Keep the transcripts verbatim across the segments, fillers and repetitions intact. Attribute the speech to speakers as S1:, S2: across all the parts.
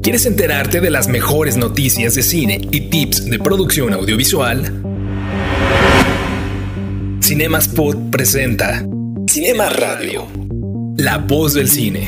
S1: ¿Quieres enterarte de las mejores noticias de cine y tips de producción audiovisual? Cinemaspot presenta Cinema Radio, la voz del cine.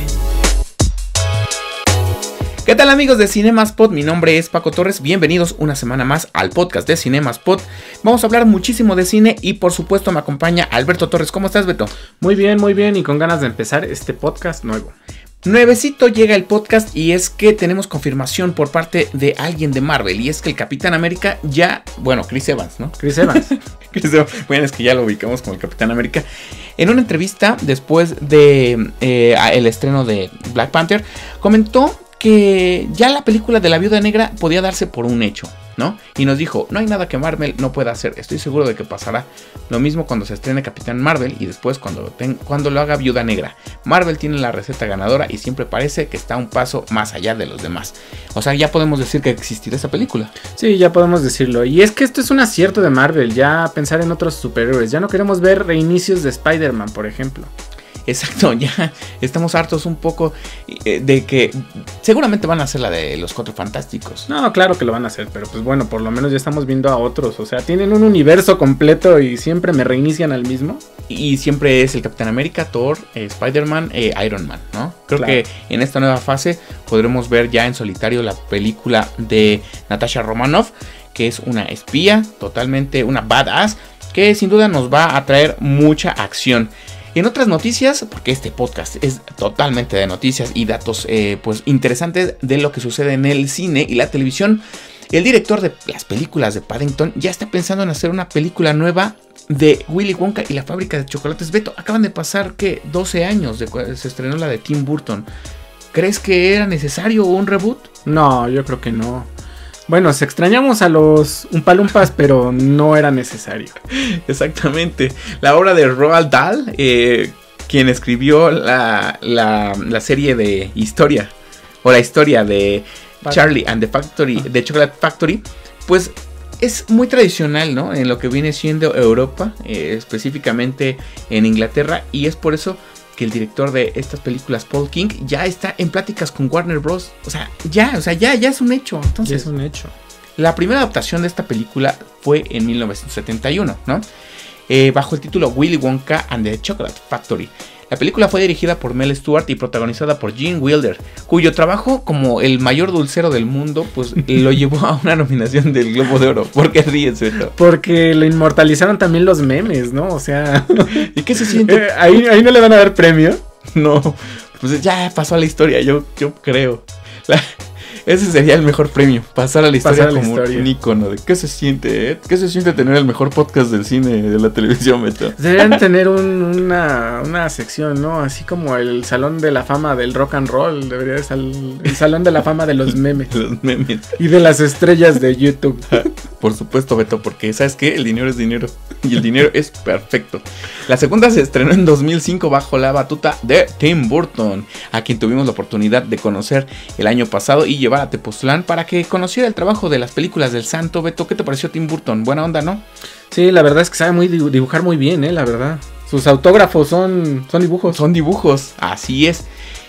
S2: ¿Qué tal, amigos de Cinemaspot? Mi nombre es Paco Torres, bienvenidos una semana más al podcast de Cinemaspot. Vamos a hablar muchísimo de cine y por supuesto me acompaña Alberto Torres. ¿Cómo estás, Beto?
S3: Muy bien, muy bien y con ganas de empezar este podcast nuevo.
S2: Nuevecito llega el podcast y es que tenemos confirmación por parte de alguien de Marvel. Y es que el Capitán América ya... Bueno, Chris Evans, ¿no?
S3: Chris Evans.
S2: Chris Evans. Bueno, es que ya lo ubicamos como el Capitán América. En una entrevista después de eh, el estreno de Black Panther, comentó que ya la película de la Viuda Negra podía darse por un hecho, ¿no? Y nos dijo, no hay nada que Marvel no pueda hacer. Estoy seguro de que pasará lo mismo cuando se estrene Capitán Marvel y después cuando lo, ten, cuando lo haga Viuda Negra. Marvel tiene la receta ganadora y siempre parece que está un paso más allá de los demás. O sea, ya podemos decir que existirá esa película.
S3: Sí, ya podemos decirlo. Y es que esto es un acierto de Marvel, ya pensar en otros superhéroes. Ya no queremos ver reinicios de Spider-Man, por ejemplo.
S2: Exacto, ya estamos hartos un poco de que seguramente van a hacer la de los Cuatro Fantásticos.
S3: No, claro que lo van a hacer, pero pues bueno, por lo menos ya estamos viendo a otros. O sea, tienen un universo completo y siempre me reinician al mismo.
S2: Y siempre es el Capitán América, Thor, eh, Spider-Man, eh, Iron Man, ¿no? Creo
S3: Claro.
S2: que en esta nueva fase podremos ver ya en solitario la película de Natasha Romanoff, que es una espía, totalmente una badass, que sin duda nos va a traer mucha acción. En otras noticias, porque este podcast es totalmente de noticias y datos eh, pues interesantes de lo que sucede en el cine y la televisión, el director de las películas de Paddington ya está pensando en hacer una película nueva de Willy Wonka y la fábrica de chocolates. Beto, acaban de pasar, ¿qué? doce años de cuando se estrenó la de Tim Burton. ¿Crees que era necesario un reboot?
S3: No, yo creo que no. Bueno, se extrañamos a los Umpalumpas, pero no era necesario.
S2: Exactamente. La obra de Roald Dahl, eh, quien escribió la, la, la serie de historia, o la historia de Charlie and the Factory, de Chocolate Factory, pues es muy tradicional, ¿no? En lo que viene siendo Europa, eh, específicamente en Inglaterra, y es por eso que el director de estas películas, Paul King, ya está en pláticas con Warner Bros. O sea, ya, o sea, ya, ya es un hecho. Entonces,
S3: Ya es un hecho.
S2: la primera adaptación de esta película fue en mil novecientos setenta y uno, ¿no? Eh, bajo el título Willy Wonka and the Chocolate Factory. La película fue dirigida por Mel Stewart y protagonizada por Gene Wilder, cuyo trabajo como el mayor dulcero del mundo, pues lo llevó a una nominación del Globo de Oro. ¿Por qué ríes, Beto?
S3: Porque lo inmortalizaron también los memes, ¿no? O sea,
S2: ¿Y qué se siente?
S3: eh, ahí, ahí no le van a dar premio.
S2: No, pues ya pasó a la historia, yo, yo creo. La- ese sería el mejor premio, pasar a la historia
S3: Pasar a la
S2: como
S3: historia.
S2: un ícono de qué se siente, ¿eh? ¿Qué se siente tener el mejor podcast del cine de la televisión, Beto?
S3: Deberían tener un- una, una sección, ¿no? Así como el Salón de la Fama del Rock and Roll. Debería ser el, el Salón de la Fama de los memes.
S2: Los memes.
S3: Y de las estrellas de YouTube.
S2: Por supuesto, Beto, porque ¿sabes qué? El dinero es dinero y el dinero es perfecto. La segunda se estrenó en dos mil cinco bajo la batuta de Tim Burton, a quien tuvimos la oportunidad de conocer el año pasado y llevar a Tepoztlán para que conociera el trabajo de las películas del santo. Beto, ¿qué te pareció Tim Burton? Buena onda, ¿no?
S3: Sí, la verdad es que sabe muy dibu- dibujar muy bien, ¿eh? La verdad. Sus autógrafos son, son dibujos.
S2: Son dibujos, así es.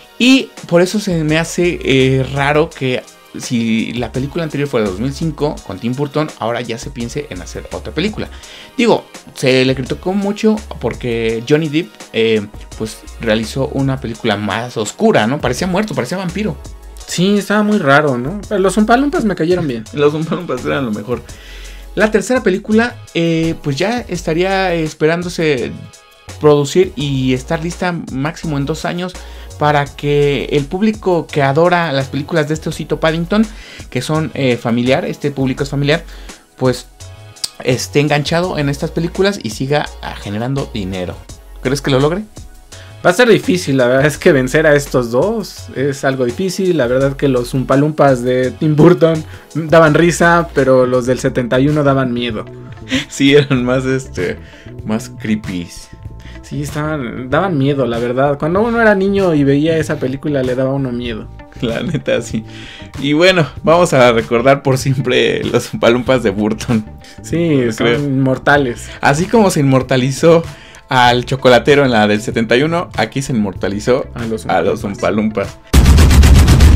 S2: Y por eso se me hace eh, raro que si la película anterior fue de dos mil cinco con Tim Burton, ahora ya se piense en hacer otra película. Digo, se le criticó mucho porque Johnny Depp eh, pues realizó una película más oscura, ¿no? Parecía muerto, parecía vampiro.
S3: Sí, estaba muy raro, ¿no? Pero los Umpalumpas me cayeron bien.
S2: Los Umpalumpas eran lo mejor. La tercera película, eh, pues ya estaría esperándose producir y estar lista máximo en dos años para que el público que adora las películas de este osito Paddington, que son eh, familiar, este público es familiar, pues esté enganchado en estas películas y siga ah, generando dinero. ¿Crees que lo logre?
S3: Va a ser difícil, la verdad es que vencer a estos dos es algo difícil. La verdad que los Umpalumpas de Tim Burton daban risa, pero los del setenta y uno daban miedo.
S2: Sí, eran más, este, más creepy.
S3: Sí, estaban, daban miedo, la verdad. Cuando uno era niño y veía esa película le daba a uno miedo.
S2: La neta, sí. Y bueno, vamos a recordar por siempre los Umpalumpas de Burton.
S3: Sí,
S2: Yo
S3: son
S2: creo.
S3: inmortales.
S2: Así como se inmortalizó al chocolatero en la del setenta y uno, aquí se inmortalizó
S3: A los
S2: a los
S3: Umpalumpas.
S2: Umpalumpas.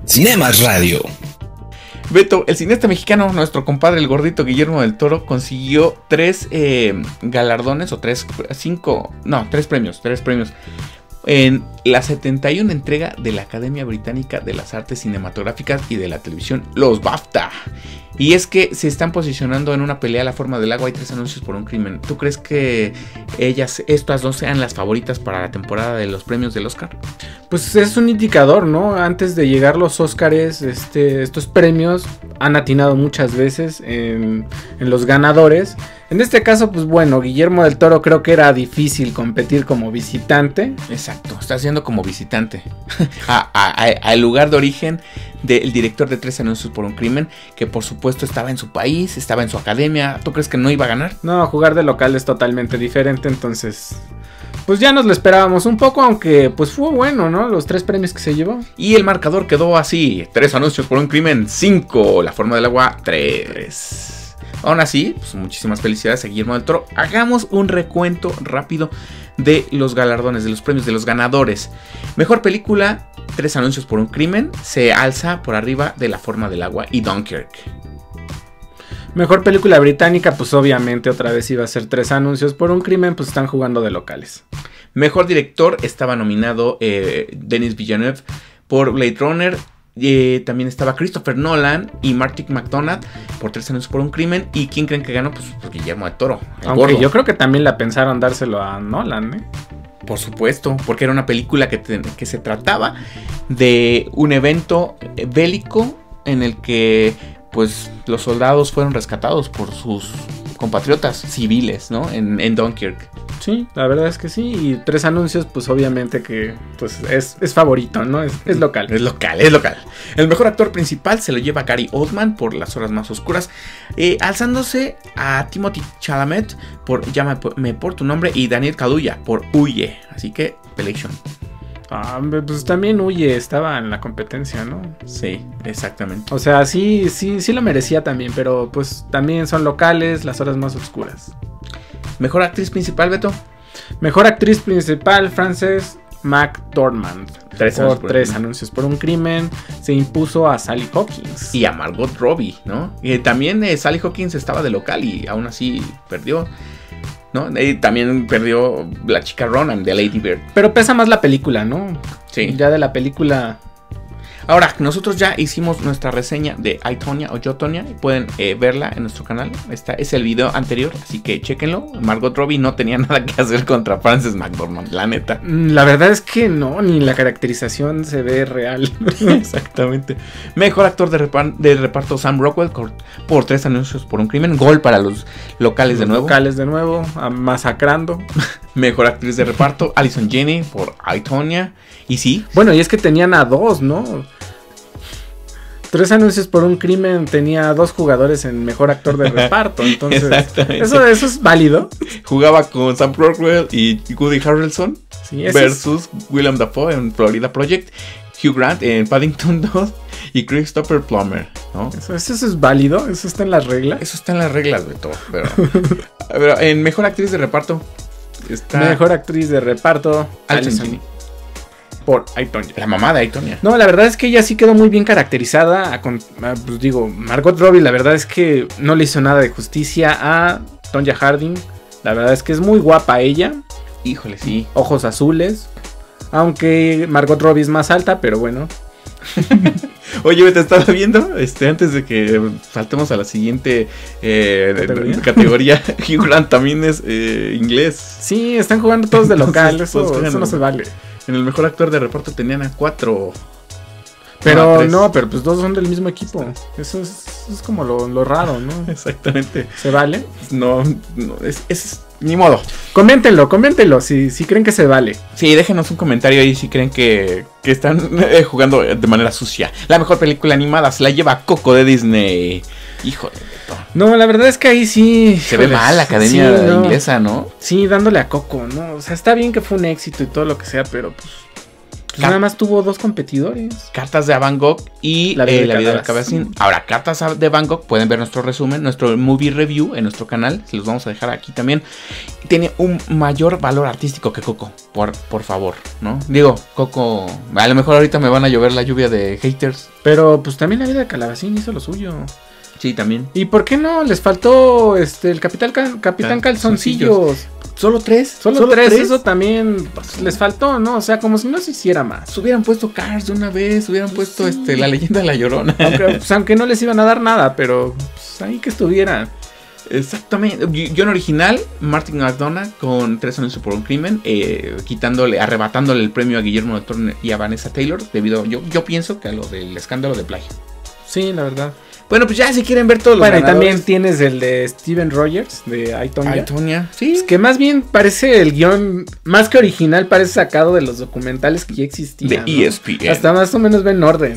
S1: Cinemas Radio.
S2: Beto, el cineasta mexicano, nuestro compadre el gordito Guillermo del Toro, consiguió tres eh, galardones o tres, cinco, no, tres premios, tres premios en la setenta y una entrega de la Academia Británica de las Artes Cinematográficas y de la Televisión, los BAFTA. Y es que se están posicionando en una pelea a la forma del agua. Hay tres anuncios por un crimen. ¿Tú crees que ellas, estas dos, sean las favoritas para la temporada de los premios del Oscar?
S3: Pues es un indicador, ¿no? Antes de llegar los Oscars, este, estos premios han atinado muchas veces en, en los ganadores. En este caso, pues bueno, Guillermo del Toro creo que era difícil competir como visitante.
S2: Exacto, está haciendo como visitante a, a, a, al lugar de origen del director de Tres anuncios por un crimen, que por supuesto estaba en su país, estaba en su academia. ¿Tú crees que no iba a ganar?
S3: No, jugar de local es totalmente diferente, entonces pues ya nos lo esperábamos un poco, aunque pues fue bueno, ¿no? Los tres premios que se llevó.
S2: Y el marcador quedó así: Tres anuncios por un crimen, cinco. La forma del agua, tres. Aún así, pues muchísimas felicidades a Guillermo del Toro. Hagamos un recuento rápido de los galardones, de los premios, de los ganadores. Mejor película, Tres anuncios por un crimen, se alza por arriba de La forma del agua y Dunkirk.
S3: Mejor película británica, pues obviamente otra vez iba a ser Tres anuncios por un crimen, pues están jugando de locales.
S2: Mejor director estaba nominado eh, Denis Villeneuve por Blade Runner. Eh, también estaba Christopher Nolan y Martin McDonagh por Tres anuncios por un crimen. ¿Y quién creen que ganó? Pues, pues Guillermo del Toro, el
S3: Aunque
S2: gordo.
S3: yo creo que también la pensaron dárselo a Nolan, ¿eh?
S2: Por supuesto, porque era una película que, te, que se trataba de un evento bélico en el que pues los soldados fueron rescatados por sus compatriotas civiles, ¿no? En, en Dunkirk.
S3: Sí, la verdad es que sí. Y Tres anuncios, pues obviamente que pues es, es favorito, ¿no? Es, es local.
S2: Es local, es local. El mejor actor principal se lo lleva Gary Oldman por Las horas más oscuras, eh, alzándose a Timothy Chalamet por Llámame por tu nombre y Daniel Kaluuya por Huye. Así que, Pelation.
S3: Ah, pues también Huye estaba en la competencia, ¿no?
S2: Sí, exactamente.
S3: O sea, sí, sí, sí lo merecía también, pero pues también son locales, Las horas más oscuras.
S2: Mejor actriz principal, Beto.
S3: Mejor actriz principal, Frances McDormand.
S2: Tres,
S3: por
S2: años por
S3: tres
S2: un...
S3: anuncios por un crimen. Se impuso a Sally Hawkins.
S2: Y a Margot Robbie, ¿no? Y también eh, Sally Hawkins estaba de local y aún así perdió, ¿no? Y también perdió la chica Ronan de Lady Bird.
S3: Pero pesa más la película, ¿no?
S2: Sí.
S3: Ya de la película.
S2: Ahora, nosotros ya hicimos nuestra reseña de I, Tonya o Yo, Tonya. Pueden eh, verla en nuestro canal. Este es el video anterior, así que chéquenlo. Margot Robbie no tenía nada que hacer contra Frances McDormand, la neta.
S3: La verdad es que no, ni la caracterización se ve real.
S2: Exactamente. Mejor actor de, repar- de reparto, Sam Rockwell, por Tres anuncios por un crimen. Gol para los locales
S3: Los
S2: de nuevo.
S3: Locales de nuevo, masacrando.
S2: Mejor actriz de reparto, Allison Janney por I, Tonya. Y sí.
S3: Bueno, y es que tenían a dos, ¿no? Tres anuncios por un crimen tenía dos jugadores en mejor actor de reparto. Entonces, eso, eso es válido.
S2: Jugaba con Sam Rockwell y Woody Harrelson,
S3: sí,
S2: versus
S3: es...
S2: Willem Dafoe en Florida Project, Hugh Grant en Paddington dos y Christopher Plummer, ¿no?
S3: Eso, eso, eso es válido, eso está en las reglas.
S2: Eso está en las reglas, Beto. Pero, pero en mejor actriz de reparto está
S3: mejor actriz de reparto,
S2: Allison
S3: Allison por I, Tonya.
S2: La mamá de I, Tonya.
S3: No, la verdad es que ella sí quedó muy bien caracterizada. A con, a, pues digo, Margot Robbie, la verdad es que no le hizo nada de justicia a Tonya Harding. La verdad es que es muy guapa ella.
S2: Híjole, sí.
S3: Ojos azules. Aunque Margot Robbie es más alta, pero bueno.
S2: Oye, te estaba viendo, este, antes de que saltemos a la siguiente eh, ¿Categoría? categoría, Hugh Grant también es eh, inglés.
S3: Sí, están jugando todos de local, eso,
S2: pues,
S3: eso no se vale.
S2: En el mejor actor de reparto tenían a cuatro.
S3: Pero no, no, pero pues dos son del mismo equipo. Eso es, eso es como lo, lo raro, ¿no?
S2: Exactamente.
S3: ¿Se vale?
S2: No, no es, es ni modo.
S3: Coméntenlo, coméntenlo si, si creen que se vale.
S2: Sí, déjenos un comentario ahí si creen que, que están eh, jugando de manera sucia. La mejor película animada se la lleva Coco de Disney. Híjole.
S3: No, la verdad es que ahí sí...
S2: Se ve mal la academia
S3: sí, no.
S2: inglesa, ¿no?
S3: Sí, dándole a Coco, ¿no? O sea, está bien que fue un éxito y todo lo que sea, pero pues... Pues nada más tuvo dos competidores.
S2: Cartas de Van Gogh y
S3: La vida,
S2: eh, la
S3: de,
S2: vida de
S3: Calabacín.
S2: Calabacín. Ahora, Cartas de Van Gogh, pueden ver nuestro resumen, nuestro movie review en nuestro canal. Se los vamos a dejar aquí también. Tiene un mayor valor artístico que Coco, por, por favor, ¿no? Digo, Coco, a lo mejor ahorita me van a llover la lluvia de haters.
S3: Pero pues también la vida de Calabacín hizo lo suyo.
S2: Sí, también.
S3: ¿Y por qué no? Les faltó este el Capitán, Cal- Capitán Calzoncillos.
S2: Solo tres.
S3: Solo,
S2: Solo
S3: tres,
S2: tres.
S3: eso también pues, les faltó, ¿no? O sea, como si no se hiciera más.
S2: Hubieran puesto Cars de una vez, hubieran puesto
S3: Sí.
S2: este la leyenda de la Llorona.
S3: Aunque, pues, aunque no les iban a dar nada, pero pues, ahí que estuvieran.
S2: Exactamente. Guión original, Martin McDonagh con Tres años por un crimen, eh, quitándole, arrebatándole el premio a Guillermo del Toro y a Vanessa Taylor, debido, yo, yo pienso que a lo del escándalo de plagio.
S3: Sí, la verdad.
S2: Bueno, pues ya si quieren ver todos los
S3: Bueno, y
S2: ganadores.
S3: también tienes el de Steven Rogers, de I, Tonya.
S2: Ay, Tonya, sí.
S3: Es que más bien parece el guión, más que original, parece sacado de los documentales que ya existían.
S2: De
S3: ¿no?
S2: E S P N.
S3: Hasta más o menos ven orden.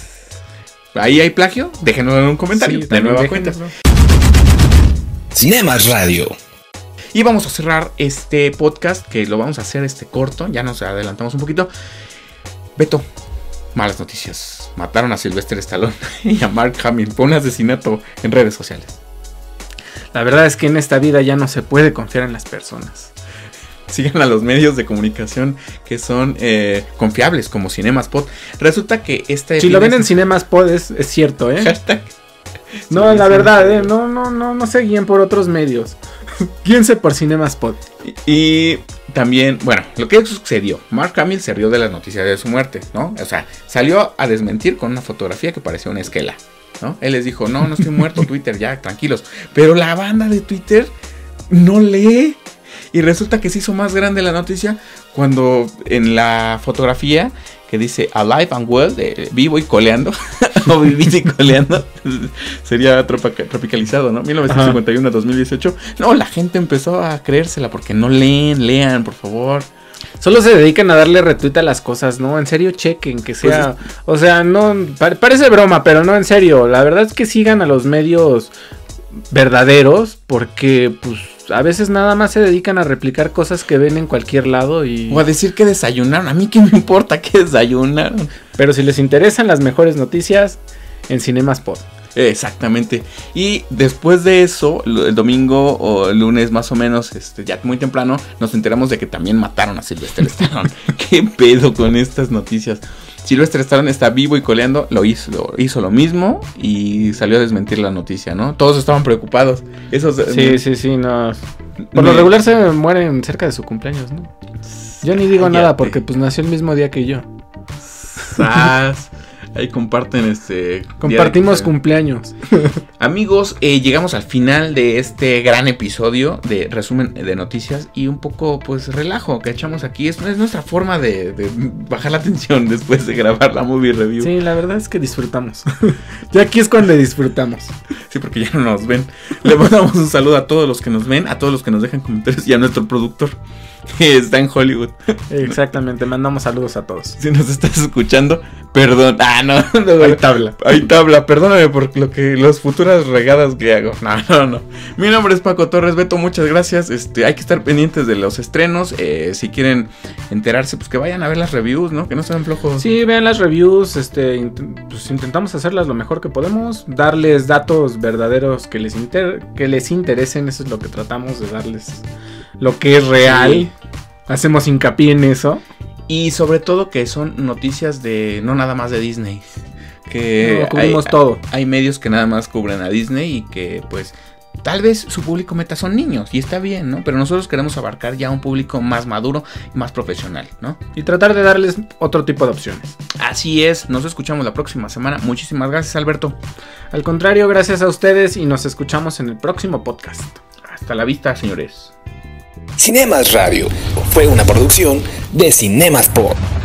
S2: Ahí hay plagio, déjenos en un comentario.
S3: Sí,
S2: de
S3: también
S2: nueva
S3: déjenos,
S2: cuenta.
S3: ¿no?
S1: Cinemas Radio.
S2: Y vamos a cerrar este podcast, que lo vamos a hacer este corto. Ya nos adelantamos un poquito. Beto, malas noticias. Mataron a Sylvester Stallone y a Mark Hamill por un asesinato en redes sociales.
S3: La verdad es que en esta vida ya no se puede confiar en las personas.
S2: Sigan a los medios de comunicación que son eh, confiables, como Cinemaspot. Resulta que este...
S3: Si lo ven en Cinemaspot es, es cierto, ¿eh?
S2: Hashtag.
S3: No, la verdad, ¿eh? No, no, no, no se guíen por otros medios. Guíense por Cinemaspot.
S2: Y, y también, bueno, lo que sucedió, Mark Hamill se rió de las noticias de su muerte, ¿no? O sea, salió a desmentir con una fotografía que parecía una esquela, ¿no? Él les dijo, no, no estoy muerto, Twitter, ya, tranquilos. Pero la banda de Twitter no lee. Y resulta que se hizo más grande la noticia cuando en la fotografía que dice Alive and Well, de vivo y coleando, o vivito y coleando, sería tropa- tropicalizado, ¿no? mil novecientos cincuenta y uno a dos mil dieciocho. No, la gente empezó a creérsela porque no leen, lean, por favor.
S3: Solo se dedican a darle retweet a las cosas, ¿no? En serio, chequen, que sea...
S2: Pues es...
S3: O sea, no... pa- parece broma, pero no, en serio. La verdad es que sigan a los medios verdaderos, porque, pues, a veces nada más se dedican a replicar cosas que ven en cualquier lado y...
S2: O a decir que desayunaron. A mí qué me importa que desayunaron.
S3: Pero si les interesan las mejores noticias, en Cinemaspot.
S2: Exactamente. Y después de eso, el domingo o el lunes más o menos, este, ya muy temprano, nos enteramos de que también mataron a Sylvester Stallone. ¿Qué pedo con estas noticias? Sylvester Stallone está vivo y coleando, lo hizo, lo hizo lo mismo y salió a desmentir la noticia, ¿no? Todos estaban preocupados. Esos,
S3: Sí, sí, sí, no. Por lo regular se mueren cerca de su cumpleaños, ¿no? Yo ni digo
S2: Cállate.
S3: nada porque pues nació el mismo día que yo.
S2: Sas. Ahí comparten este...
S3: Compartimos
S2: día de-
S3: cumpleaños.
S2: Amigos, eh, llegamos al final de este gran episodio de resumen de noticias y un poco pues relajo que echamos aquí. Es, es nuestra forma de, de bajar la tensión después de grabar la movie review.
S3: Sí, la verdad es que disfrutamos. Ya aquí es cuando disfrutamos.
S2: Sí, porque ya no nos ven. Le mandamos un saludo a todos los que nos ven, a todos los que nos dejan comentarios y a nuestro productor que está en Hollywood.
S3: Exactamente, mandamos saludos a todos.
S2: Si nos estás escuchando, perdón. Ah, no, no.
S3: Hay tabla.
S2: Hay tabla, perdóname por lo que las futuras regadas que hago. No, no, no. Mi nombre es Paco Torres. Beto, muchas gracias. Este, hay que estar pendientes de los estrenos. Eh, si quieren enterarse, pues que vayan a ver las reviews, ¿no? Que no sean flojos.
S3: Sí, vean las reviews, este, int- pues intentamos hacerlas lo mejor que podemos, darles datos verdaderos que les inter- que les interesen, eso es lo que tratamos de darles, lo que es real.
S2: Sí.
S3: Hacemos hincapié en eso.
S2: Y sobre todo que son noticias de no nada más de Disney. Que
S3: No, cubrimos
S2: hay,
S3: todo.
S2: Hay medios que nada más cubren a Disney y que pues tal vez su público meta son niños y está bien, ¿no? Pero nosotros queremos abarcar ya un público más maduro y más profesional, ¿no?
S3: Y tratar de darles otro tipo de opciones.
S2: Así es, nos escuchamos la próxima semana. Muchísimas gracias, Alberto.
S3: Al contrario, gracias a ustedes y nos escuchamos en el próximo podcast.
S2: Hasta la vista, señores.
S1: Cinemas Radio fue una producción de Cinemaspot.